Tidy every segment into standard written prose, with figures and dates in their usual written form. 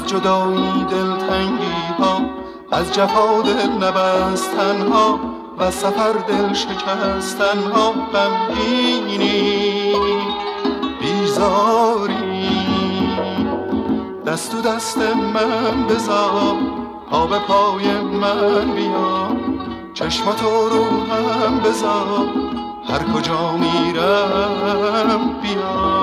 جدایی دلتنگی ها، از جفا دل نبستن ها و سفر دل شکستن ها. غمگینی بیزاری دست تو دست من بذار، پا به پای من بیا، چشماتو رو هم بذار، هر کجا میرم بیا.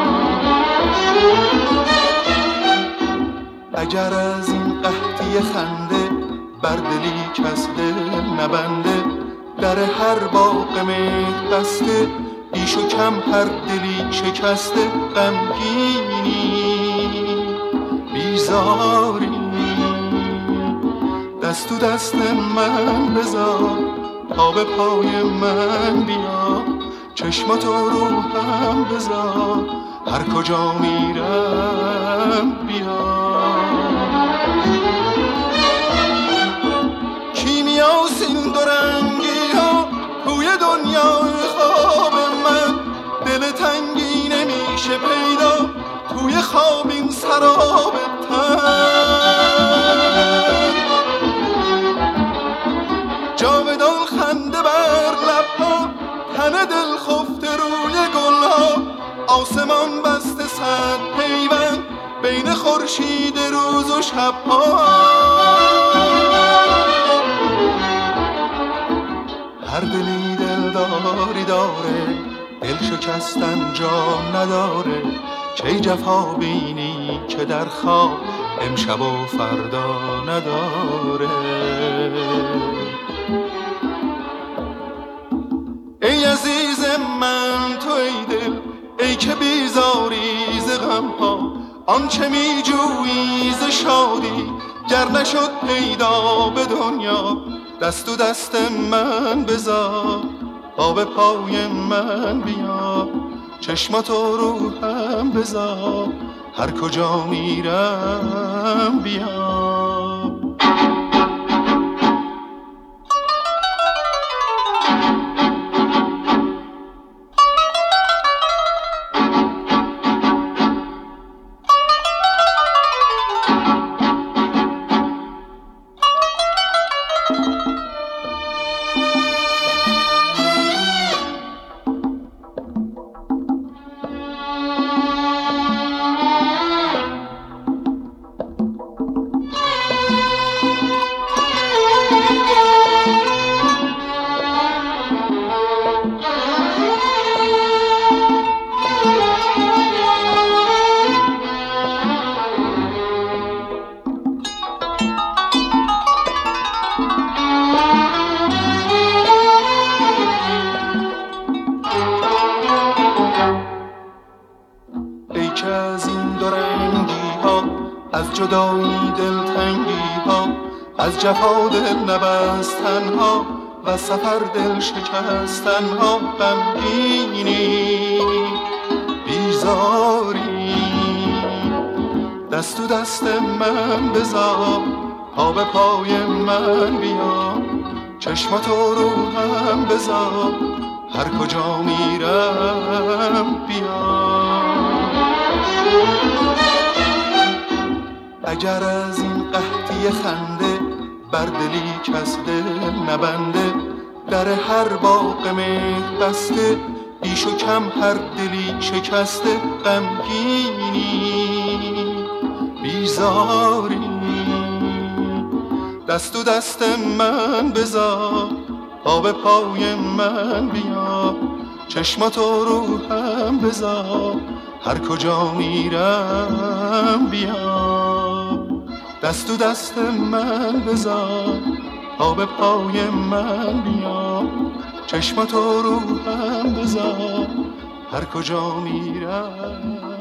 اگر از این قحطی خنده بر دلی کس دل نبنده، در هر باغ مهر بسته، بیش و کم هر دلی شکسته. غمگینی بیزاری دست تو دست من بذار، پا به پای من بیا، چشماتو رو هم بذار، هر کجا میرم بیا. کیمیاست این دو رنگی ها توی دنیای خواب من، دل تنگی نمیشه پیدا توی خواب این سراب تن. جاودان خنده بر لبها، تن دل خفته روی گلها، آسمان بسته صد پیوند بین خورشید روز و شبها. هر دلی دلداری داره، دل شکستن جا نداره، کی جفا بینی که در خواب امشب و فردا نداره. ای عزیز من تو ای دل، ای که بیزاری ز غم ها، آنچه می جویی ز شادی گر نشد پیدا به دنیا. دست تو دست من بذار، پا به پای من بیا، چشماتو رو هم بذار، هر کجا میرم بیا. از جدایی دلتنگی ها، از جفا دل نبستن ها و سفر دل شکستن ها. غمگینی بیزاری دست تو دست من بذار، پا به پای من بیا، چشماتو رو هم بذار، هر کجا میرم بیا. اگر از این قحطی خنده بر دلی کس دل نبنده، در هر باغ مهر بسته، بیش و کم هر دلی شکسته. غمگینی بیزاری دست تو دست من بذار، پا به پای من بیا، چشماتو رو هم بذار، هر کجا میرم بیا. دست تو دست من بذار، پا به پای من بیا، چشماتو رو هم بذار، هر کجا میرم